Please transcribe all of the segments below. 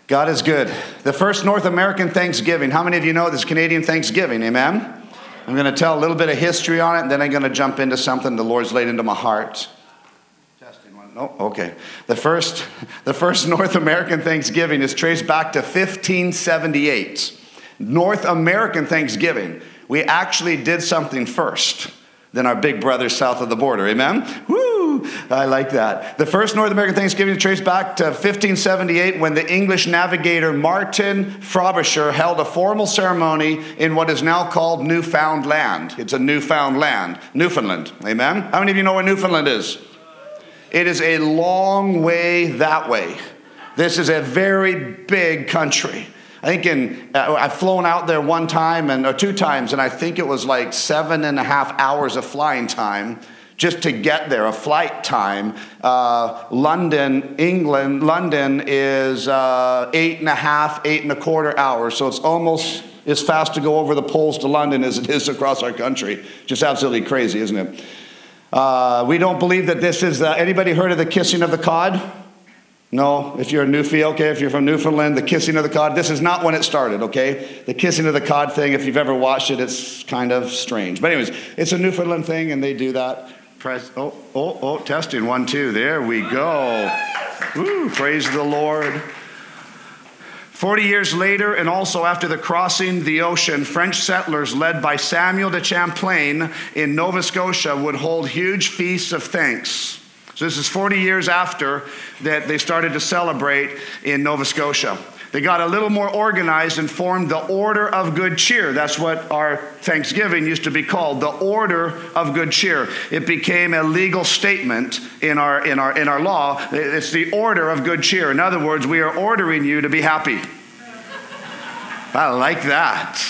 God is good. The first North American Thanksgiving. How many of you know this Canadian Thanksgiving? Amen? I'm going to tell a little bit of history on it, and then I'm going to jump into something the Lord's laid into my heart. Testing one. Oh, okay. The first North American Thanksgiving is traced back to 1578. North American Thanksgiving. We actually did something first than our big brothers south of the border. Amen? Woo! I like that. The first North American Thanksgiving is traced back to 1578 when the English navigator Martin Frobisher held a formal ceremony in what is now called Newfoundland. It's a newfound land. Newfoundland. Amen? How many of you know where Newfoundland is? It is a long way that way. This is a very big country. I think I've flown out there one time or two times, and I think it was like 7.5 hours of flying time just to get there, a flight time. London, England, London is 8.25 hours, so it's almost as fast to go over the poles to London as it is across our country. Just absolutely crazy, isn't it? We don't believe that this is, anybody heard of the kissing of the cod? No, if you're a Newfie, okay, if you're from Newfoundland, the kissing of the cod, this is not when it started, okay? The kissing of the cod thing, if you've ever watched it, it's kind of strange. But anyways, it's a Newfoundland thing, and they do that. Testing, 1, 2, there we go. Woo, praise the Lord. 40 years later, and also after the crossing the ocean, French settlers led by Samuel de Champlain in Nova Scotia would hold huge feasts of thanks. So this is 40 years after that they started to celebrate in Nova Scotia. They got a little more organized and formed the Order of Good Cheer. That's what our Thanksgiving used to be called, the Order of Good Cheer. It became a legal statement in our law. It's the Order of Good Cheer. In other words, we are ordering you to be happy. I like that.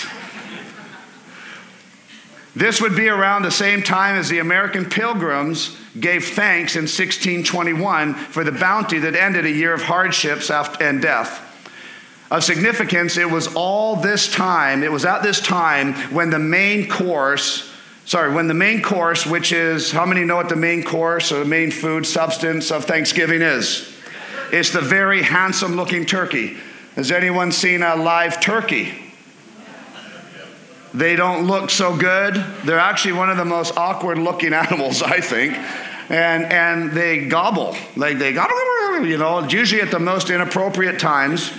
This would be around the same time as the American Pilgrims gave thanks in 1621 for the bounty that ended a year of hardships and death. Of significance, it was at this time when the main course, which is, how many know what the main course or the main food substance of Thanksgiving is? It's the very handsome looking turkey. Has anyone seen a live turkey? They don't look so good. They're actually one of the most awkward looking animals, I think. And they gobble. Like they gobble, usually at the most inappropriate times.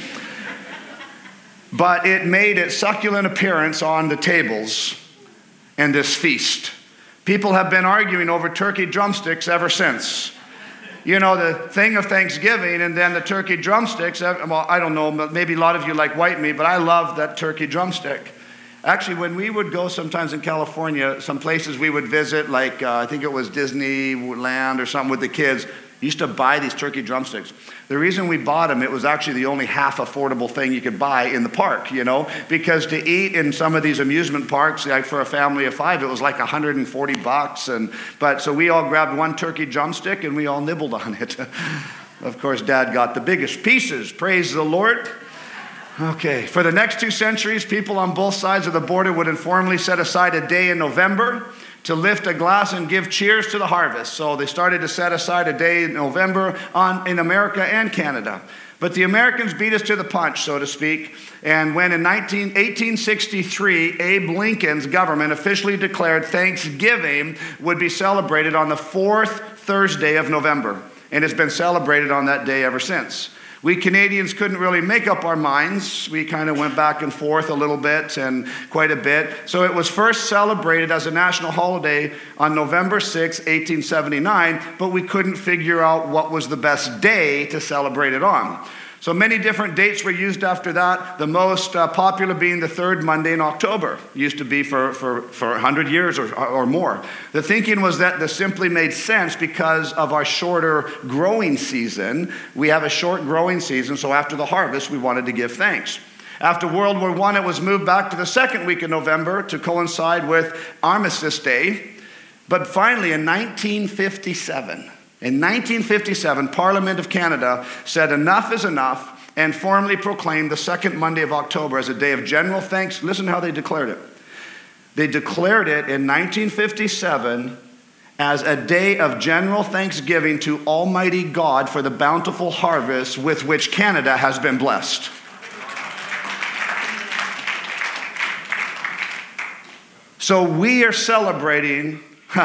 But it made its succulent appearance on the tables in this feast. People have been arguing over turkey drumsticks ever since. You know, the thing of Thanksgiving and then the turkey drumsticks. Well, I don't know, maybe a lot of you like white meat, but I love that turkey drumstick. Actually, when we would go sometimes in California, some places we would visit, like I think it was Disneyland or something with the kids, used to buy these turkey drumsticks. The reason we bought them, it was actually the only half affordable thing you could buy in the park, because to eat in some of these amusement parks, like for a family of 5, it was like $140. But so we all grabbed one turkey drumstick and we all nibbled on it. Of course, Dad got the biggest pieces. Praise the Lord. Okay, for the next 2 centuries, people on both sides of the border would informally set aside a day in November to lift a glass and give cheers to the harvest. So they started to set aside a day in November in America and Canada. But the Americans beat us to the punch, so to speak. And when in 1863, Abe Lincoln's government officially declared Thanksgiving would be celebrated on the 4th Thursday of November. And it's been celebrated on that day ever since. We Canadians couldn't really make up our minds. We kind of went back and forth a little bit and quite a bit. So it was first celebrated as a national holiday on November 6, 1879, but we couldn't figure out what was the best day to celebrate it on. So many different dates were used after that, the most popular being the 3rd Monday in October. It used to be for 100 years or more. The thinking was that this simply made sense because of our shorter growing season. We have a short growing season, so after the harvest, we wanted to give thanks. After World War I, it was moved back to the 2nd week of November to coincide with Armistice Day. But finally, in 1957, Parliament of Canada said enough is enough and formally proclaimed the 2nd Monday of October as a day of general thanks. Listen how they declared it. They declared it in 1957 as a day of general thanksgiving to Almighty God for the bountiful harvest with which Canada has been blessed. So we are celebrating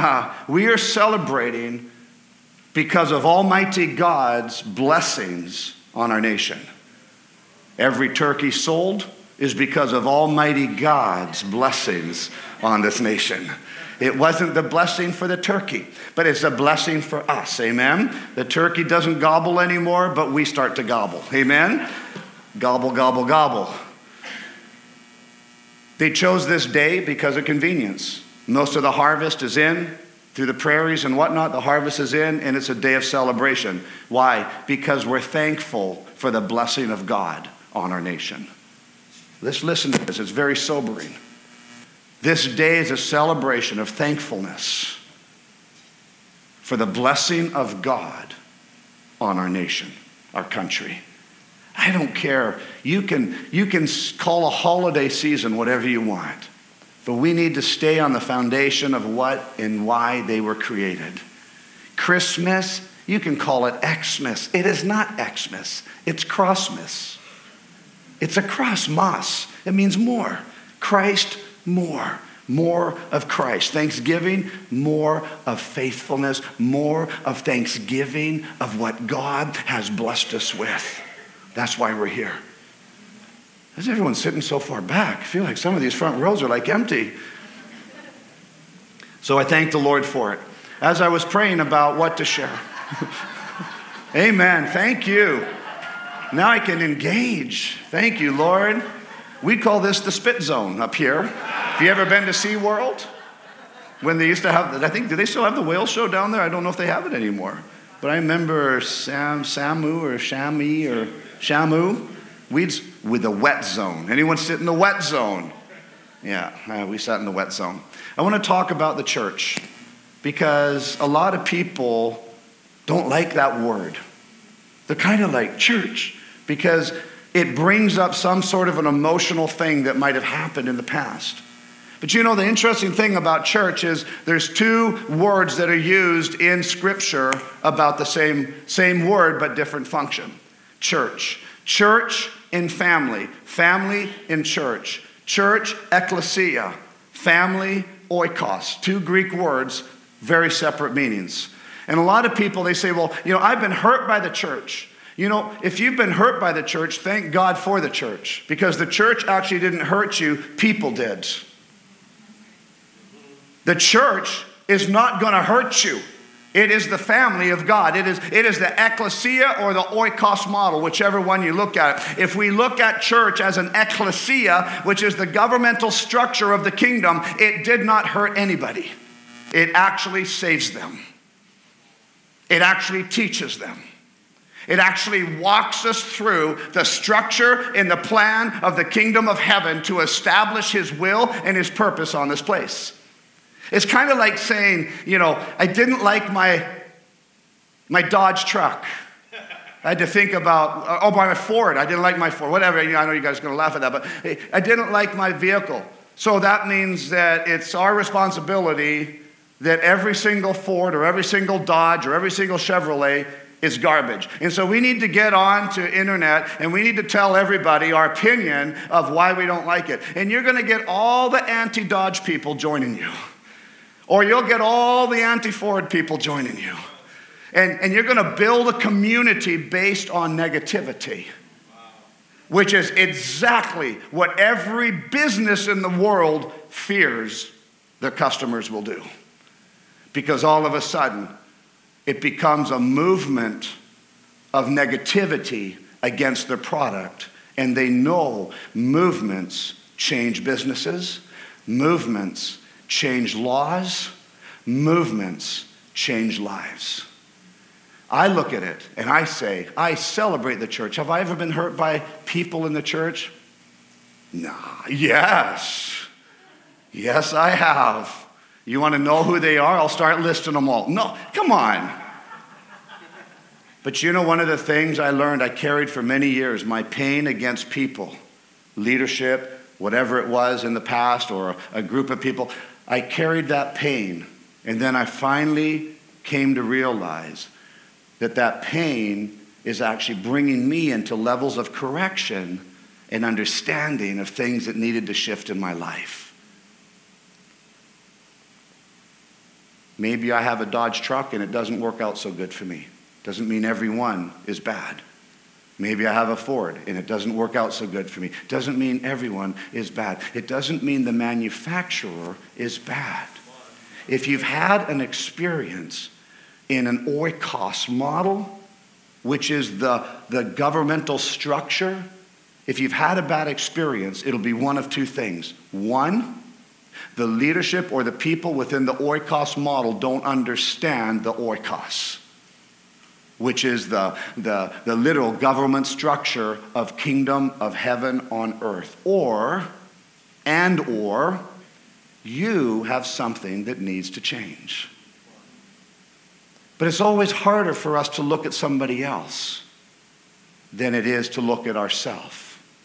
because of Almighty God's blessings on our nation. Every turkey sold is because of Almighty God's blessings on this nation. It wasn't the blessing for the turkey, but it's a blessing for us, amen? The turkey doesn't gobble anymore, but we start to gobble, amen? Gobble, gobble, gobble. They chose this day because of convenience. Most of the harvest is in, through the prairies and whatnot, the harvest is in, and it's a day of celebration. Why? Because we're thankful for the blessing of God on our nation. Let's listen to this. It's very sobering. This day is a celebration of thankfulness for the blessing of God on our nation, our country. I don't care. You can call a holiday season whatever you want, but we need to stay on the foundation of what and why they were created. Christmas, you can call it Xmas. It is not Xmas. It's Crossmas. It's a crossmas. It means more. Christ, more. More of Christ. Thanksgiving, more of faithfulness, more of thanksgiving of what God has blessed us with. That's why we're here. Is everyone sitting so far back? I feel like some of these front rows are like empty. So I thank the Lord for it. As I was praying about what to share. Amen. Thank you. Now I can engage. Thank you, Lord. We call this the spit zone up here. Have you ever been to SeaWorld? When they used to have, do they still have the whale show down there? I don't know if they have it anymore. But I remember Shamu, weeds with the wet zone. Anyone sit in the wet zone? Yeah, we sat in the wet zone. I want to talk about the church because a lot of people don't like that word. They're kind of like church because it brings up some sort of an emotional thing that might have happened in the past. But you know, the interesting thing about church is there's two words that are used in Scripture about the same word but different function. Church. Church in family. Family in church. Church, ecclesia. Family, oikos. Two Greek words, very separate meanings. And a lot of people, they say, well, I've been hurt by the church. If you've been hurt by the church, thank God for the church. Because the church actually didn't hurt you, people did. The church is not going to hurt you. It is the family of God. It is the ecclesia or the oikos model, whichever one you look at. If we look at church as an ecclesia, which is the governmental structure of the kingdom, it did not hurt anybody. It actually saves them. It actually teaches them. It actually walks us through the structure and the plan of the kingdom of heaven to establish his will and his purpose on this place. It's kind of like saying, I didn't like my Dodge truck. I had to think about, my Ford. I didn't like my Ford. Whatever, I know you guys are going to laugh at that, but I didn't like my vehicle. So that means that it's our responsibility that every single Ford or every single Dodge or every single Chevrolet is garbage. And so we need to get on to internet and we need to tell everybody our opinion of why we don't like it. And you're going to get all the anti-Dodge people joining you. Or you'll get all the anti-Ford people joining you. And you're going to build a community based on negativity. Which is exactly what every business in the world fears their customers will do. Because all of a sudden, it becomes a movement of negativity against their product. And they know movements change businesses, movements change laws, movements change lives. I look at it and I say, I celebrate the church. Have I ever been hurt by people in the church? No. Yes. Yes, I have. You want to know who they are? I'll start listing them all. No, come on. But one of the things I learned, I carried for many years, my pain against people, leadership, whatever it was in the past, or a group of people, I carried that pain And then I finally came to realize that that pain is actually bringing me into levels of correction and understanding of things that needed to shift in my life. Maybe I have a Dodge truck and it doesn't work out so good for me. Doesn't mean everyone is bad. Maybe I have a Ford and it doesn't work out so good for me. Doesn't mean everyone is bad. It doesn't mean the manufacturer is bad. If you've had an experience in an oikos model, which is the governmental structure, if you've had a bad experience, it'll be one of two things. One, the leadership or the people within the oikos model don't understand the oikos, which is the literal government structure of kingdom of heaven on earth. Or you have something that needs to change. But it's always harder for us to look at somebody else than it is to look at ourselves.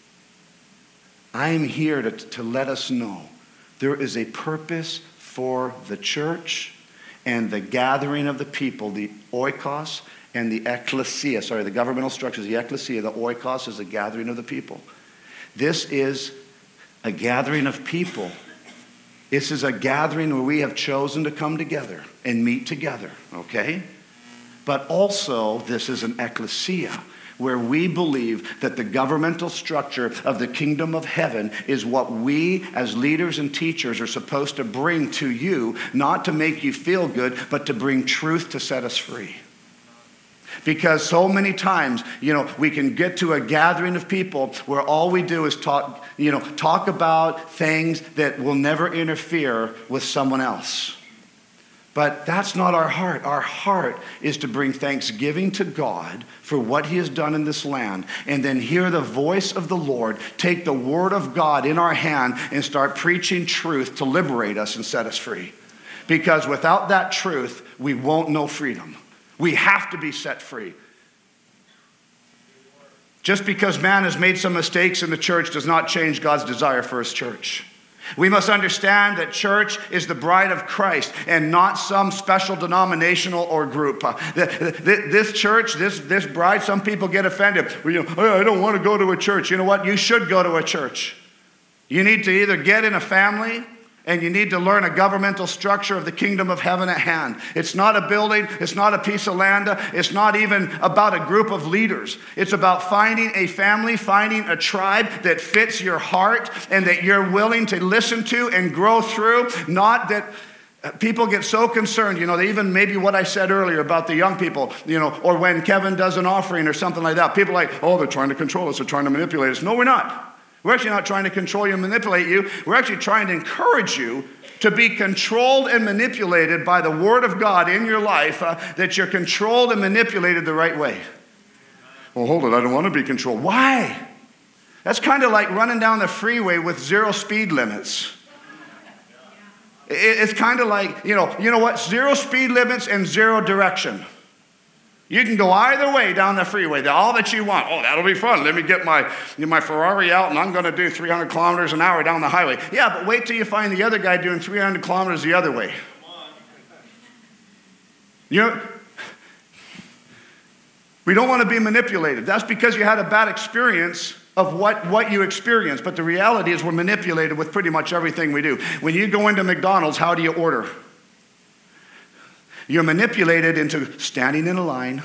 I'm here to let us know there is a purpose for the church and the gathering of the people, the oikos and the ecclesia. The governmental structure is the ecclesia. The oikos is the gathering of the people. This is a gathering of people. This is a gathering where we have chosen to come together and meet together, okay? But also, this is an ecclesia, where we believe that the governmental structure of the kingdom of heaven is what we as leaders and teachers are supposed to bring to you, not to make you feel good, but to bring truth to set us free. Because so many times, we can get to a gathering of people where all we do is talk about things that will never interfere with someone else. But that's not our heart. Our heart is to bring thanksgiving to God for what he has done in this land, and then hear the voice of the Lord, take the word of God in our hand, and start preaching truth to liberate us and set us free. Because without that truth, we won't know freedom. We have to be set free. Just because man has made some mistakes in the church does not change God's desire for his church. We must understand that church is the bride of Christ and not some special denominational or group. This church, this bride, some people get offended. I don't want to go to a church. You know what? You should go to a church. You need to either get in a family, and you need to learn a governmental structure of the kingdom of heaven at hand. It's not a building. It's not a piece of land. It's not even about a group of leaders. It's about finding a family, finding a tribe that fits your heart and that you're willing to listen to and grow through. Not that people get so concerned, even maybe what I said earlier about the young people, or when Kevin does an offering or something like that. People are like, oh, they're trying to control us. They're trying to manipulate us. No, we're not. We're actually not trying to control you and manipulate you. We're actually trying to encourage you to be controlled and manipulated by the word of God in your life, that you're controlled and manipulated the right way. Well, hold it. I don't want to be controlled. Why? That's kind of like running down the freeway with 0 speed limits. It's kind of like, you know what? 0 speed limits and 0 direction. You can go either way down the freeway, all that you want. Oh, that'll be fun. Let me get my Ferrari out, and I'm going to do 300 kilometers an hour down the highway. Yeah, but wait till you find the other guy doing 300 kilometers the other way. We don't want to be manipulated. That's because you had a bad experience of what you experienced. But the reality is we're manipulated with pretty much everything we do. When you go into McDonald's, how do you order? You're manipulated into standing in a line,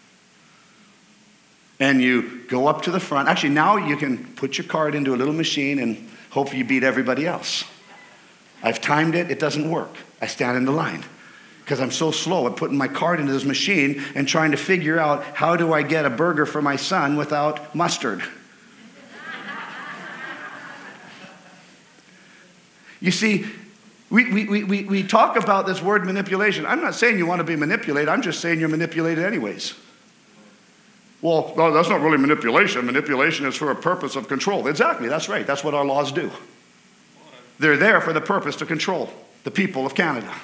and you go up to the front. Actually, now you can put your card into a little machine and hope you beat everybody else. I've timed it. It doesn't work. I stand in the line because I'm so slow at putting my card into this machine and trying to figure out how do I get a burger for my son without mustard. You see, we talk about this word manipulation. I'm not saying you want to be manipulated. I'm just saying you're manipulated anyways. Well, no, that's not really manipulation. Manipulation is for a purpose of control. Exactly, that's right. That's what our laws do. They're there for the purpose to control the people of Canada.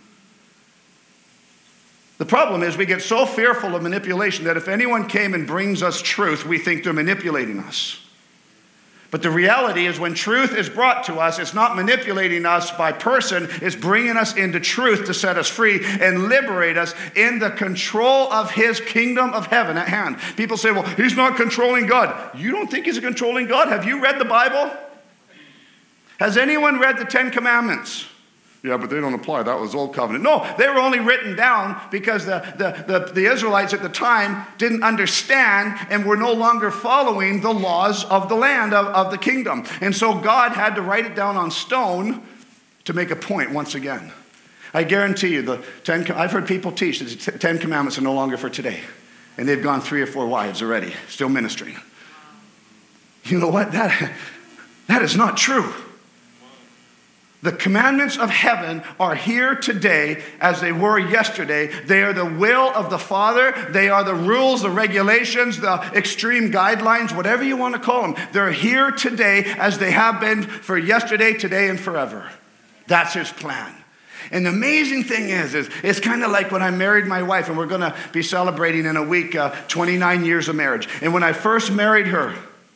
The problem is we get so fearful of manipulation that if anyone came and brings us truth, we think they're manipulating us. But the reality is when truth is brought to us, it's not manipulating us by person, it's bringing us into truth to set us free and liberate us in the control of his kingdom of heaven at hand. People say, well, he's not controlling God. You don't think he's a controlling God? Have you read the Bible? Has anyone read the 10 Commandments? Yeah, but they don't apply. That was Old Covenant. No, they were only written down because the Israelites at the time didn't understand and were no longer following the laws of the land, of the kingdom. And so God had to write it down on stone to make a point once again. I guarantee you, I've heard people teach that the 10 Commandments are no longer for today. And they've gone 3 or 4 wives already, still ministering. You know what? That is not true. The commandments of heaven are here today as they were yesterday. They are the will of the Father. They are the rules, the regulations, the extreme guidelines, whatever you want to call them. They're here today as they have been for yesterday, today, and forever. That's his plan. And the amazing thing is it's kind of like when I married my wife, and we're going to be celebrating in a week 29 years of marriage. And when I first married her,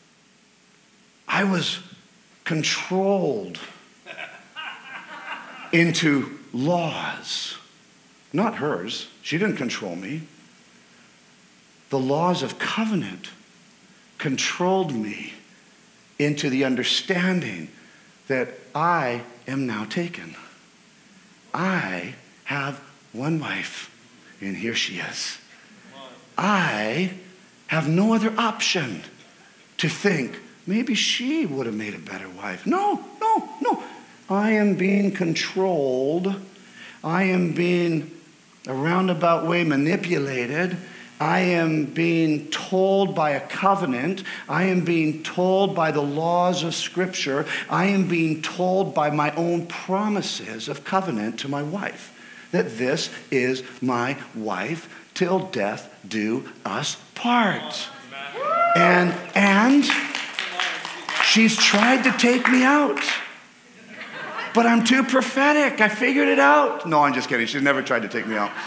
I was controlled into laws, not hers. She didn't control me. The laws of covenant controlled me into the understanding that I am now taken. I have one wife, and here she is. I have no other option to think, maybe she would have made a better wife. No. I am being controlled. I am being a roundabout way manipulated. I am being told by a covenant. I am being told by the laws of Scripture. I am being told by my own promises of covenant to my wife that this is my wife till death do us part. And she's tried to take me out. But I'm too prophetic. I figured it out. No, I'm just kidding. She's never tried to take me out.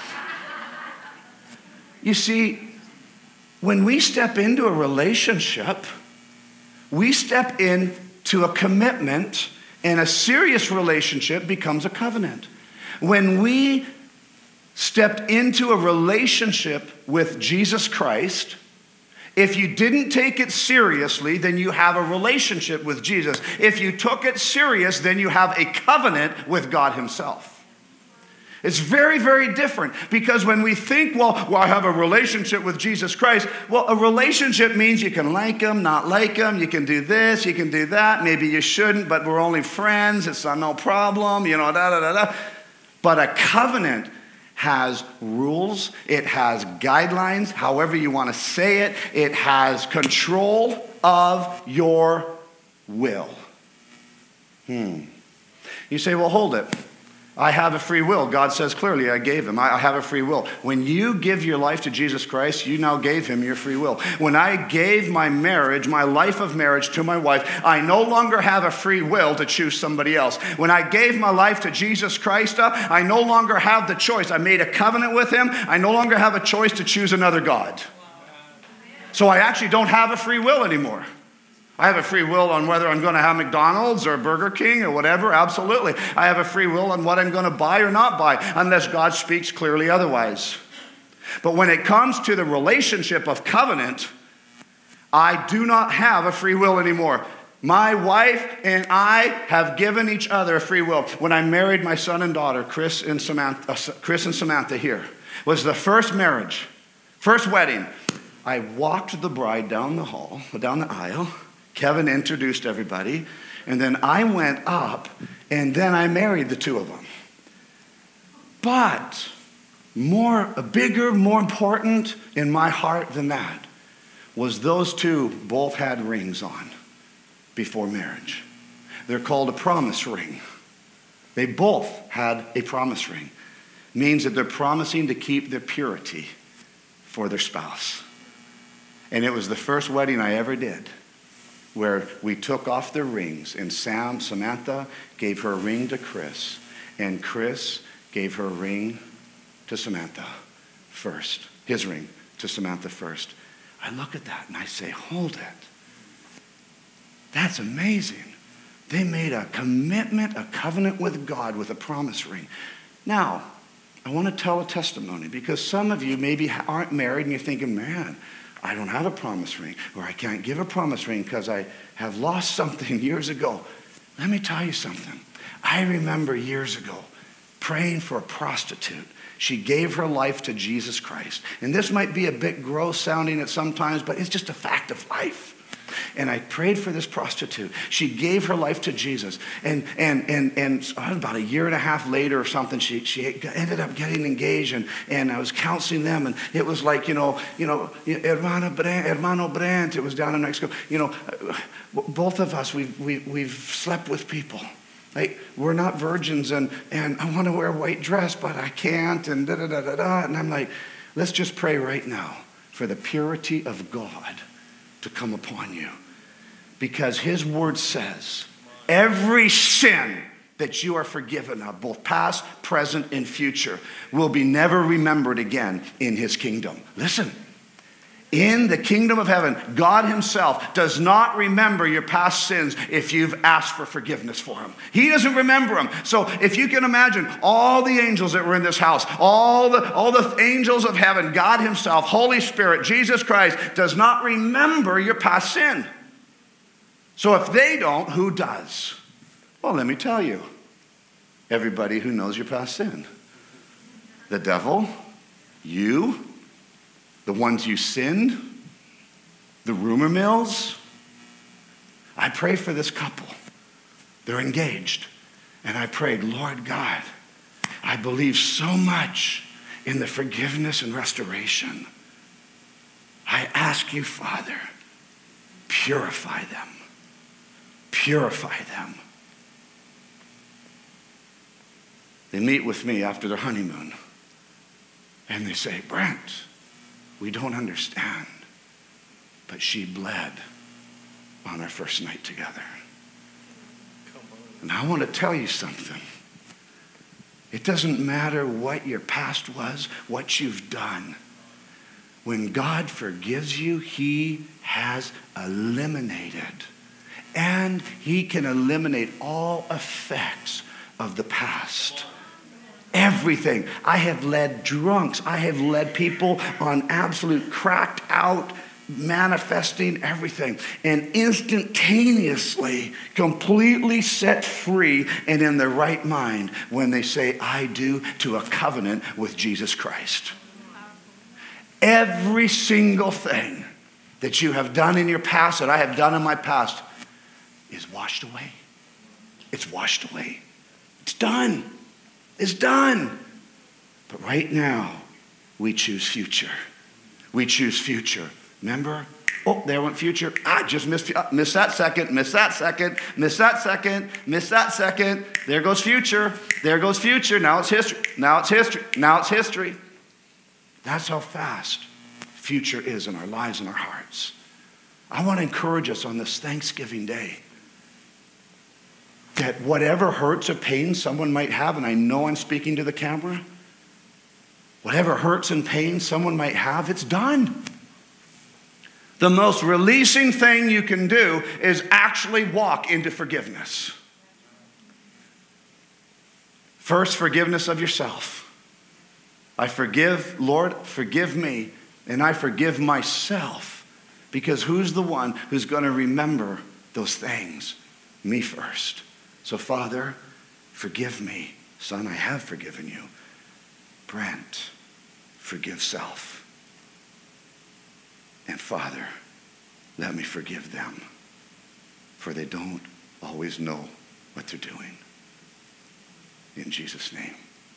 You see, when we step into a relationship, we step into a commitment, and a serious relationship becomes a covenant. When we stepped into a relationship with Jesus Christ, if you didn't take it seriously, then you have a relationship with Jesus. If you took it serious, then you have a covenant with God himself. It's very, very different, because when we think, well, I have a relationship with Jesus Christ. Well, a relationship means you can like him, not like him. You can do this, you can do that. Maybe you shouldn't, but we're only friends. It's no problem, But a covenant has rules, it has guidelines, however you want to say it. It has control of your will. You say, well, hold it. I have a free will. God says clearly, I gave him. I have a free will. When you give your life to Jesus Christ, you now gave him your free will. When I gave my marriage, my life of marriage to my wife, I no longer have a free will to choose somebody else. When I gave my life to Jesus Christ, I no longer have the choice. I made a covenant with him. I no longer have a choice to choose another God. So I actually don't have a free will anymore. I have a free will on whether I'm going to have McDonald's or Burger King or whatever. Absolutely. I have a free will on what I'm going to buy or not buy, unless God speaks clearly otherwise. But when it comes to the relationship of covenant, I do not have a free will anymore. My wife and I have given each other a free will. When I married my son and daughter, Chris and Samantha here, was the first marriage, first wedding. I walked the bride down the aisle. Kevin introduced everybody, and then I went up, and then I married the two of them. But bigger, more important in my heart than that was those two both had rings on before marriage. They're called a promise ring. They both had a promise ring. Means that they're promising to keep their purity for their spouse. And it was the first wedding I ever did where we took off their rings, and Samantha gave her ring to Chris, and Chris gave her ring to Samantha first, his ring to Samantha first. I look at that and I say, hold it. That's amazing. They made a commitment, a covenant with God with a promise ring. Now, I want to tell a testimony because some of you maybe aren't married and you're thinking, man, I don't have a promise ring, or I can't give a promise ring because I have lost something years ago. Let me tell you something. I remember years ago praying for a prostitute. She gave her life to Jesus Christ. And this might be a bit gross sounding at sometimes, but it's just a fact of life. And I prayed for this prostitute. She gave her life to Jesus. And about a year and a half later or something, she ended up getting engaged. And I was counseling them. And it was like, Hermano Brandt, it was down in Mexico. Both of us, we've slept with people. Like, we're not virgins, and I want to wear a white dress, but I can't, and da-da-da-da-da. And I'm like, let's just pray right now for the purity of God to come upon you. Because his word says, every sin that you are forgiven of, both past, present, and future, will be never remembered again in his kingdom. Listen. In the kingdom of heaven, God himself does not remember your past sins if you've asked for forgiveness for him. He doesn't remember them. So if you can imagine all the angels that were in this house, all the angels of heaven, God himself, Holy Spirit, Jesus Christ, does not remember your past sin. So if they don't, who does? Well, let me tell you. Everybody who knows your past sin. The devil, you, the ones you sinned, the rumor mills. I pray for this couple. They're engaged. And I prayed, Lord God, I believe so much in the forgiveness and restoration. I ask you, Father, purify them. Purify them. They meet with me after their honeymoon. And they say, Brent, we don't understand, but she bled on our first night together. And I want to tell you something. It doesn't matter what your past was, what you've done. When God forgives you, he has eliminated. And he can eliminate all effects of the past. Everything. I have led drunks. I have led people on absolute cracked out, manifesting everything. And instantaneously, completely set free and in their right mind when they say, I do, to a covenant with Jesus Christ. Every single thing that you have done in your past, that I have done in my past, is washed away. It's washed away. It's done. It's done. But right now, we choose future. We choose future. Remember? Oh, there went future. I just missed that second, missed that second, missed that second, missed that second. There goes future. There goes future. Now it's history. Now it's history. Now it's history. That's how fast future is in our lives and our hearts. I want to encourage us on this Thanksgiving Day that whatever hurts or pain someone might have, and I know I'm speaking to the camera, whatever hurts and pain someone might have, it's done. The most releasing thing you can do is actually walk into forgiveness. First, forgiveness of yourself. I forgive, Lord, forgive me, and I forgive myself, because who's the one who's going to remember those things? Me first. So, Father, forgive me. Son, I have forgiven you. Brent, forgive self. And Father, let me forgive them, for they don't always know what they're doing. In Jesus' name.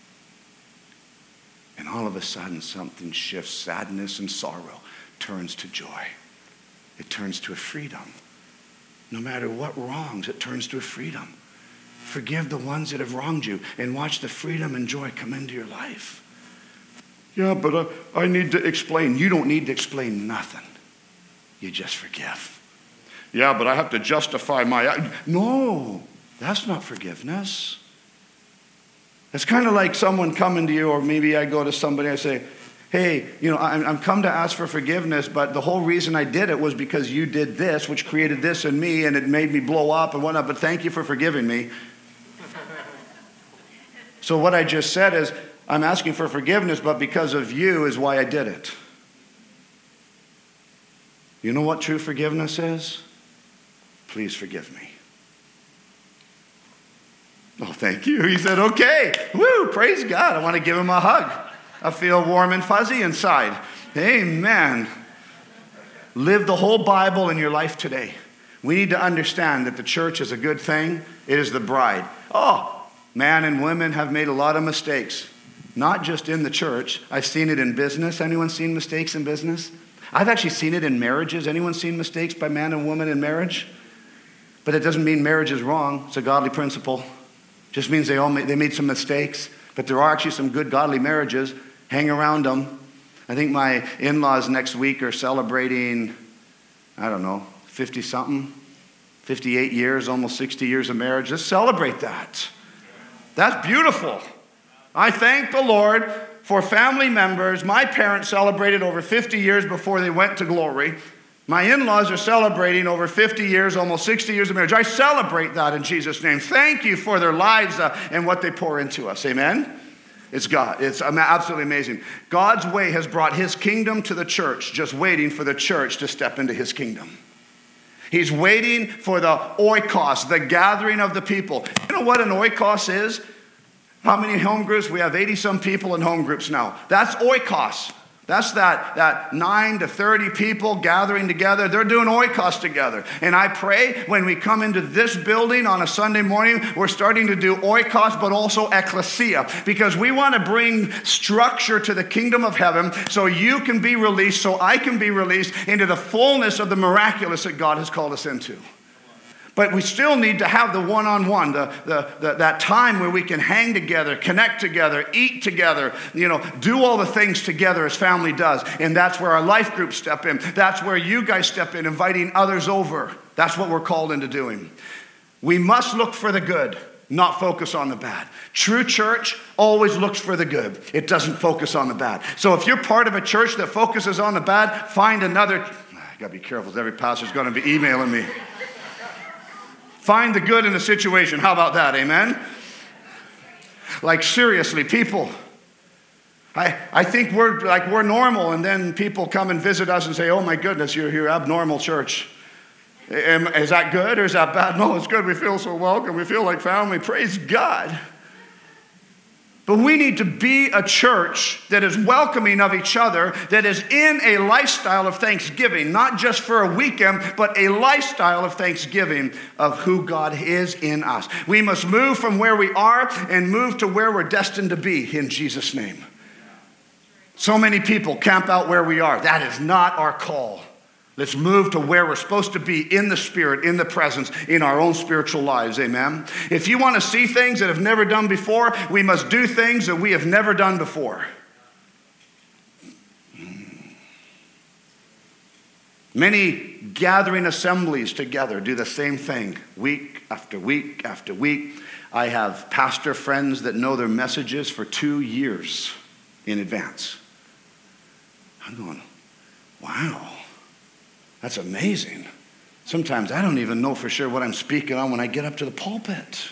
And all of a sudden, something shifts. Sadness and sorrow turns to joy. It turns to a freedom. No matter what wrongs, it turns to a freedom. Forgive the ones that have wronged you and watch the freedom and joy come into your life. Yeah, but I need to explain. You don't need to explain nothing. You just forgive. Yeah, but I have to justify my... No, that's not forgiveness. It's kind of like someone coming to you, or maybe I go to somebody and I say, Hey, I'm come to ask for forgiveness, but the whole reason I did it was because you did this, which created this in me, and it made me blow up and whatnot, but thank you for forgiving me. So what I just said is, I'm asking for forgiveness, but because of you is why I did it. You know what true forgiveness is? Please forgive me. Oh, thank you. He said, okay. Woo, praise God. I want to give him a hug. I feel warm and fuzzy inside. Amen. Live the whole Bible in your life today. We need to understand that the church is a good thing. It is the bride. Oh, men and women have made a lot of mistakes. Not just in the church. I've seen it in business. Anyone seen mistakes in business? I've actually seen it in marriages. Anyone seen mistakes by man and woman in marriage? But it doesn't mean marriage is wrong. It's a godly principle. It just means they made some mistakes. But there are actually some good godly marriages. Hang around them. I think my in-laws next week are celebrating, 50-something, 58 years, almost 60 years of marriage. Let's celebrate that. That's beautiful. I thank the Lord for family members. My parents celebrated over 50 years before they went to glory. My in-laws are celebrating over 50 years, almost 60 years of marriage. I celebrate that in Jesus' name. Thank you for their lives and what they pour into us. Amen? It's God. It's absolutely amazing. God's way has brought his kingdom to the church, just waiting for the church to step into his kingdom. He's waiting for the oikos, the gathering of the people. You know what an oikos is? How many home groups? We have 80-some people in home groups now. That's oikos. That's that 9 to 30 people gathering together. They're doing oikos together. And I pray when we come into this building on a Sunday morning, we're starting to do oikos, but also ecclesia. Because we want to bring structure to the kingdom of heaven so you can be released, so I can be released into the fullness of the miraculous that God has called us into. But we still need to have the one-on-one, that time where we can hang together, connect together, eat together, do all the things together as family does. And that's where our life groups step in. That's where you guys step in, inviting others over. That's what we're called into doing. We must look for the good, not focus on the bad. True church always looks for the good. It doesn't focus on the bad. So if you're part of a church that focuses on the bad, find another. I got to be careful because every pastor's going to be emailing me. Find the good in the situation. How about that? Amen? Like seriously, people. I think we're normal, and then people come and visit us and say, oh my goodness, you're abnormal church. Is that good or is that bad? No, it's good. We feel so welcome. We feel like family. Praise God. But we need to be a church that is welcoming of each other, that is in a lifestyle of thanksgiving, not just for a weekend, but a lifestyle of thanksgiving of who God is in us. We must move from where we are and move to where we're destined to be in Jesus' name. So many people camp out where we are. That is not our call. Let's move to where we're supposed to be in the Spirit, in the presence, in our own spiritual lives. Amen. If you want to see things that have never done before, we must do things that we have never done before. Many gathering assemblies together do the same thing week after week after week. I have pastor friends that know their messages for 2 years in advance. I'm going, wow. That's amazing. Sometimes I don't even know for sure what I'm speaking on when I get up to the pulpit.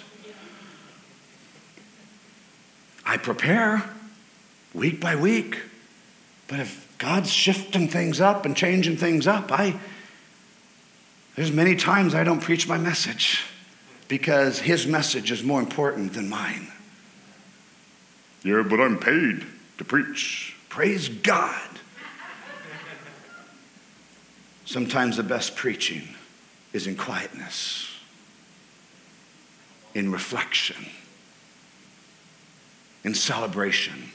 I prepare week by week. But if God's shifting things up and changing things up, there's many times I don't preach my message because his message is more important than mine. Yeah, but I'm paid to preach. Praise God. Sometimes the best preaching is in quietness, in reflection, in celebration.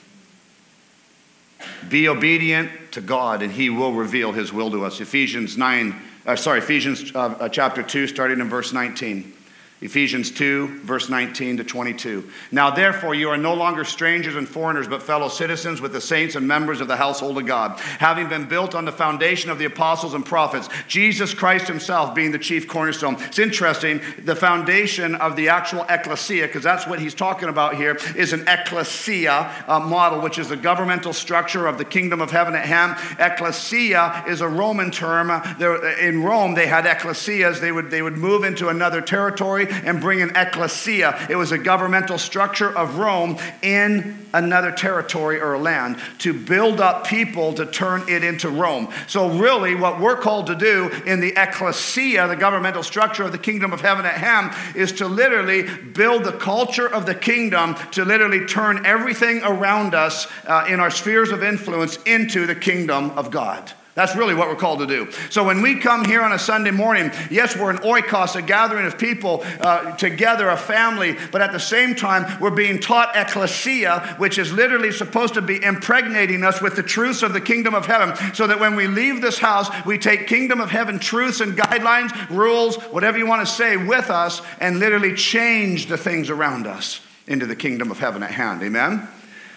Be obedient to God and he will reveal his will to us. Ephesians chapter 2, starting in verse 19. Ephesians 2, verse 19 to 22. Now therefore you are no longer strangers and foreigners, but fellow citizens with the saints and members of the household of God, having been built on the foundation of the apostles and prophets, Jesus Christ himself being the chief cornerstone. It's interesting, the foundation of the actual ecclesia, because that's what he's talking about here, is an ecclesia model, which is the governmental structure of the kingdom of heaven at hand. Ecclesia is a Roman term. In Rome, they had ecclesias. They would move into another territory and bring an ecclesia. It was a governmental structure of Rome in another territory or land to build up people to turn it into Rome. So really what we're called to do in the ecclesia, the governmental structure of the kingdom of heaven at hand, is to literally build the culture of the kingdom, to literally turn everything around us in our spheres of influence into the kingdom of God. That's really what we're called to do. So when we come here on a Sunday morning, yes, we're an oikos, a gathering of people together, a family, but at the same time, we're being taught ecclesia, which is literally supposed to be impregnating us with the truths of the kingdom of heaven, so that when we leave this house, we take kingdom of heaven truths and guidelines, rules, whatever you want to say, with us, and literally change the things around us into the kingdom of heaven at hand. Amen?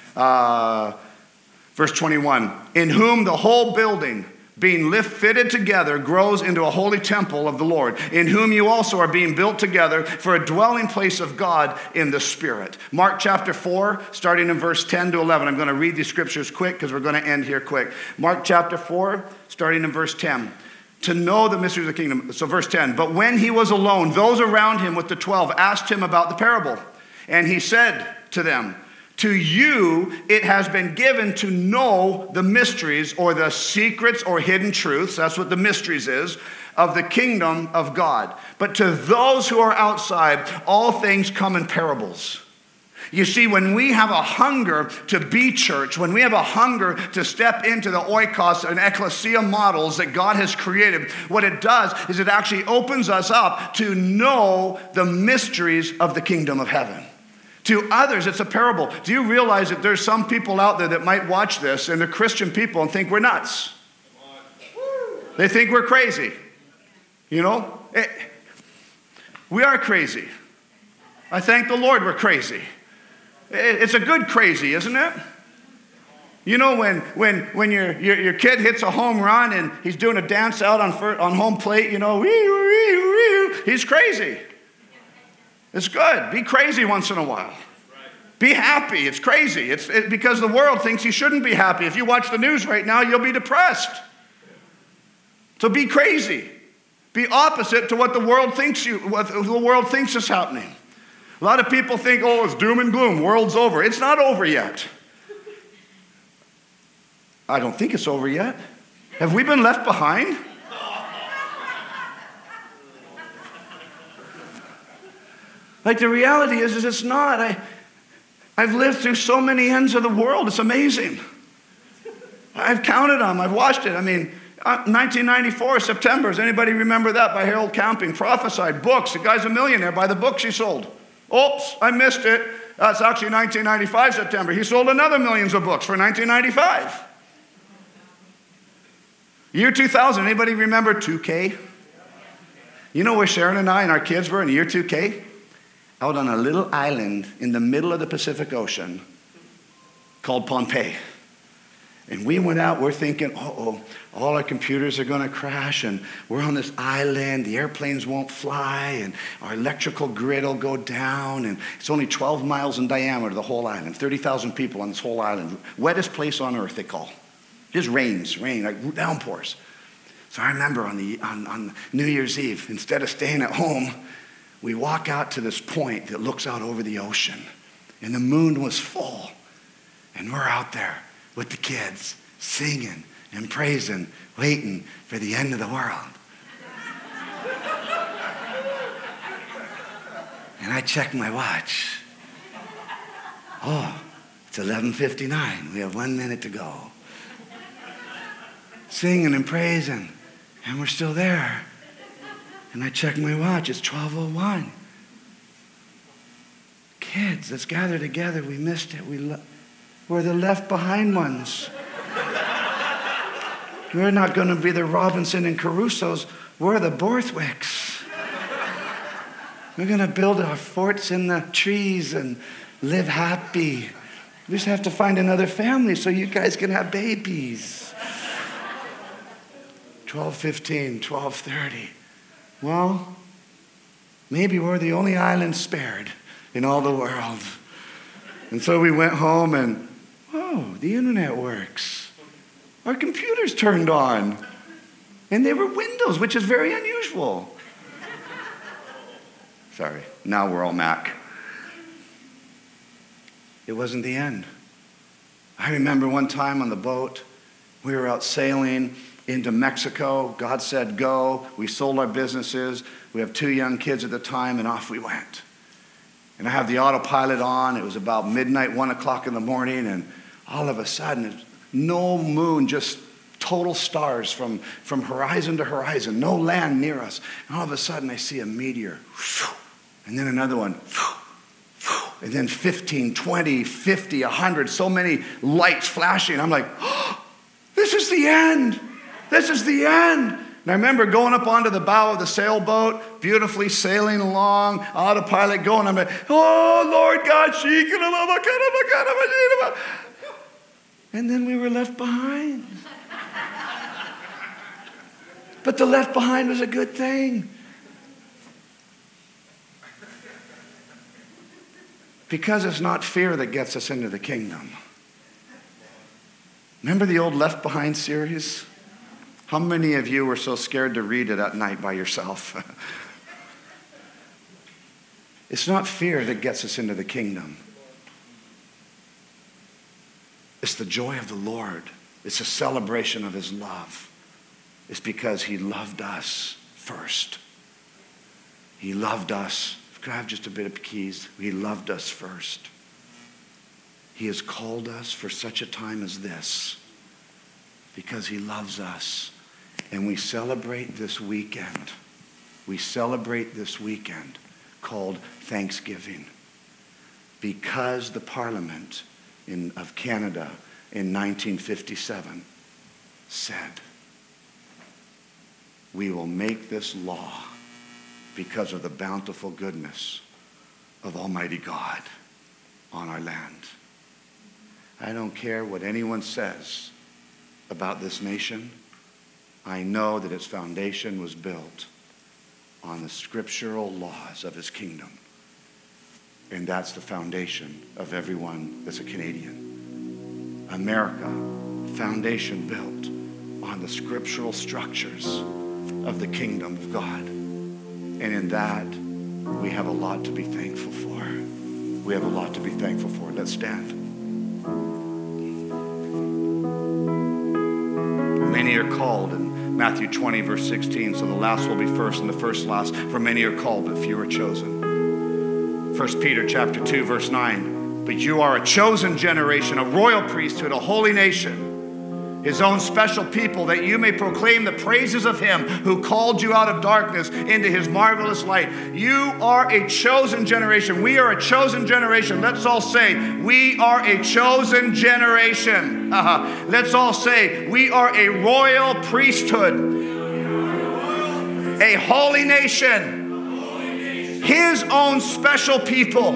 Verse 21, in whom the whole building, being fitted together, grows into a holy temple of the Lord, in whom you also are being built together for a dwelling place of God in the Spirit. Mark chapter 4, starting in verse 10 to 11. I'm going to read these scriptures quick because we're going to end here quick. Mark chapter 4, starting in verse 10. To know the mysteries of the kingdom. So verse 10, but when he was alone, those around him with the 12 asked him about the parable. And he said to them, to you, it has been given to know the mysteries or the secrets or hidden truths, that's what the mysteries is, of the kingdom of God. But to those who are outside, all things come in parables. You see, when we have a hunger to be church, when we have a hunger to step into the oikos and ecclesia models that God has created, what it does is it actually opens us up to know the mysteries of the kingdom of heaven. To others, it's a parable. Do you realize that there's some people out there that might watch this, and they're Christian people, and think we're nuts? They think we're crazy. You know? We are crazy. I thank the Lord we're crazy. It's a good crazy, isn't it? You know, when your kid hits a home run and he's doing a dance out on home plate, you know, he's crazy. It's good. Be crazy once in a while. Be happy. It's crazy. It's because the world thinks you shouldn't be happy. If you watch the news right now, you'll be depressed. So be crazy. Be opposite to what the world thinks is happening. A lot of people think, oh, it's doom and gloom. World's over. It's not over yet. I don't think it's over yet. Have we been left behind? Like the reality is it's not. I've lived through so many ends of the world. It's amazing. I've counted them. I've watched it. I mean, 1994, September. Does anybody remember that? By Harold Camping. Prophesied. Books. The guy's a millionaire by the books he sold. Oops, I missed it. That's actually 1995, September. He sold another millions of books for 1995. Year 2000. Anybody remember 2K? You know where Sharon and I and our kids were in year 2K? Out on a little island in the middle of the Pacific Ocean called Pompeii. And we went out, we're thinking, all our computers are going to crash, and we're on this island, the airplanes won't fly, and our electrical grid will go down, and it's only 12 miles in diameter, the whole island, 30,000 people on this whole island. Wettest place on earth, they call. Just rain, like downpours. So I remember on New Year's Eve, instead of staying at home, we walk out to this point that looks out over the ocean, and the moon was full, and we're out there with the kids singing and praising, waiting for the end of the world. And I check my watch. Oh, it's 11:59. We have 1 minute to go. Singing and praising, and we're still there. And I check my watch, it's 12:01. Kids, let's gather together. We missed it. We're the left behind ones. We're not going to be the Robinson and Carusos. We're the Borthwicks. We're going to build our forts in the trees and live happy. We just have to find another family so you guys can have babies. 12:15, 12:30. Well, maybe we're the only island spared in all the world. And so we went home and, oh, the internet works. Our computers turned on. And they were Windows, which is very unusual. Sorry, now we're all Mac. It wasn't the end. I remember one time on the boat, we were out sailing into Mexico. God said, go. We sold our businesses. We have 2 young kids at the time, and off we went. And I have the autopilot on. It was about midnight, 1 o'clock in the morning, and all of a sudden, no moon, just total stars from horizon to horizon, no land near us. And all of a sudden, I see a meteor, and then another one, and then 15, 20, 50, 100, so many lights flashing. I'm like, oh, this is the end. This is the end. And I remember going up onto the bow of the sailboat, beautifully sailing along, autopilot going. I'm like, oh, Lord God, and then we were left behind. But the left behind was a good thing. Because it's not fear that gets us into the kingdom. Remember the old Left Behind series? How many of you were so scared to read it at night by yourself? It's not fear that gets us into the kingdom. It's the joy of the Lord. It's a celebration of his love. It's because he loved us first. He loved us. Could I have just a bit of keys? He loved us first. He has called us for such a time as this because he loves us. And we celebrate this weekend. We celebrate this weekend called Thanksgiving because the Parliament of Canada in 1957 said, we will make this law because of the bountiful goodness of Almighty God on our land. I don't care what anyone says about this nation. I know that its foundation was built on the scriptural laws of his kingdom. And that's the foundation of everyone that's a Canadian. America, foundation built on the scriptural structures of the kingdom of God. And in that, we have a lot to be thankful for. We have a lot to be thankful for. Let's stand. Many are called in Matthew 20, verse 16. So the last will be first and the first last. For many are called, but few are chosen. 1 Peter chapter 2, verse 9. But you are a chosen generation, a royal priesthood, a holy nation, his own special people, that you may proclaim the praises of him who called you out of darkness into his marvelous light. You are a chosen generation. We are a chosen generation. Let's all say, we are a chosen generation. Let's all say, we are a royal priesthood, a holy nation, his own special people.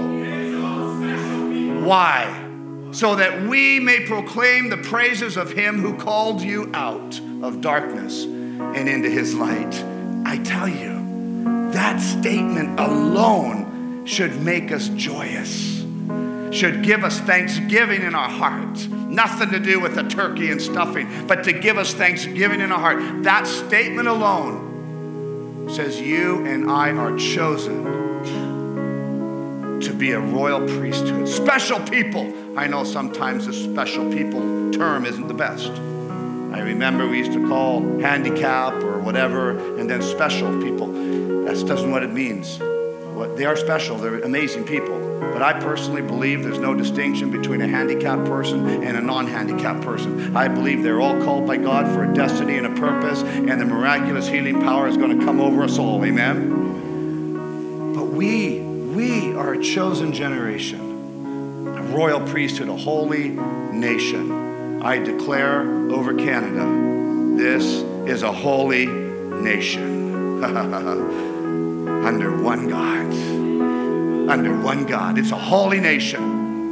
Why? So that we may proclaim the praises of him who called you out of darkness and into his light. I tell you, that statement alone should make us joyous, should give us thanksgiving in our heart. Nothing to do with the turkey and stuffing, but to give us thanksgiving in our heart. That statement alone says you and I are chosen to be a royal priesthood, special people. I know sometimes the special people term isn't the best. I remember we used to call handicap or whatever, and then special people. That doesn't what it means. They are special. They're amazing people. But I personally believe there's no distinction between a handicapped person and a non-handicapped person. I believe they're all called by God for a destiny and a purpose, and the miraculous healing power is going to come over us all. Amen? But we are a chosen generation, a royal priesthood, a holy nation. I declare over Canada, this is a holy nation. And under one God. Under one God. It's a holy nation.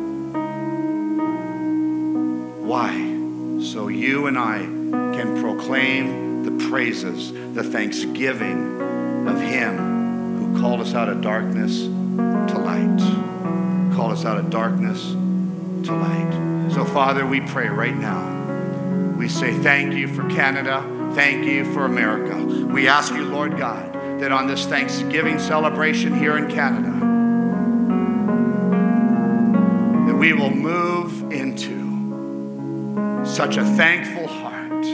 Why? So you and I can proclaim the praises, the thanksgiving of Him who called us out of darkness to light. Called us out of darkness to light. So Father, we pray right now. We say thank you for Canada. Thank you for America. We ask you, Lord God, that on this Thanksgiving celebration here in Canada, that we will move into such a thankful heart.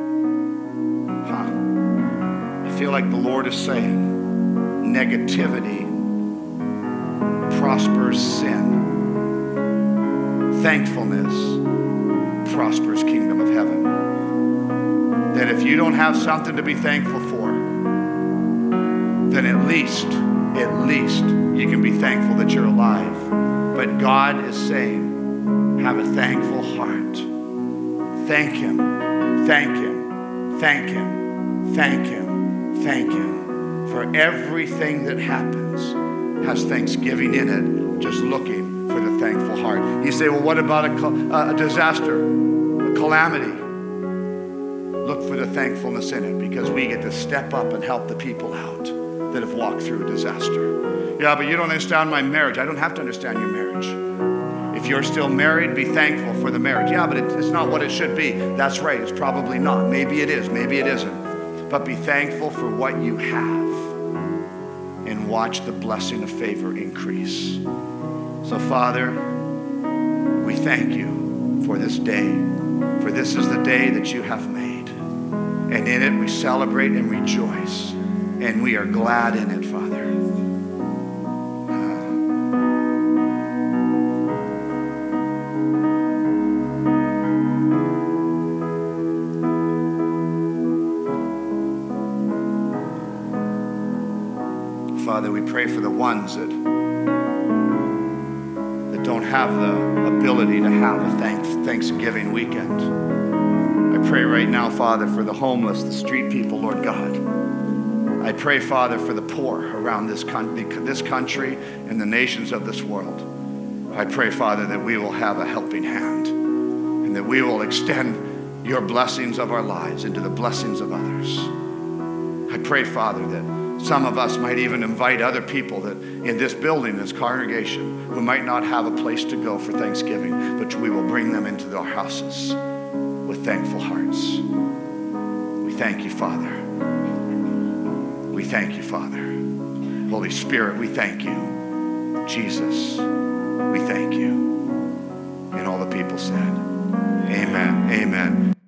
I feel like the Lord is saying, negativity prospers sin. Thankfulness prospers kingdom of heaven. That if you don't have something to be thankful for, then at least you can be thankful that you're alive. But God is saying, have a thankful heart. Thank Him, thank Him, thank Him, thank Him, thank Him. For everything that happens has thanksgiving in it, just looking for the thankful heart. You say, well, what about a disaster, a calamity? Look for the thankfulness in it, because we get to step up and help the people out that have walked through a disaster. Yeah, but you don't understand my marriage. I don't have to understand your marriage. If you're still married, be thankful for the marriage. Yeah, but it's not what it should be. That's right, it's probably not. Maybe it is, maybe it isn't. But be thankful for what you have and watch the blessing of favor increase. So Father, we thank you for this day, for this is the day that you have made. And in it we celebrate and rejoice. And we are glad in it, Father. Father, we pray for the ones that don't have the ability to have a Thanksgiving weekend. I pray right now, Father, for the homeless, the street people, Lord God. I pray, Father, for the poor around this country and the nations of this world. I pray, Father, that we will have a helping hand and that we will extend your blessings of our lives into the blessings of others. I pray, Father, that some of us might even invite other people that in this building, this congregation, who might not have a place to go for Thanksgiving, but we will bring them into our houses with thankful hearts. We thank you, Father. We thank you, Father. Holy Spirit, we thank you. Jesus, we thank you. And all the people said, amen, amen.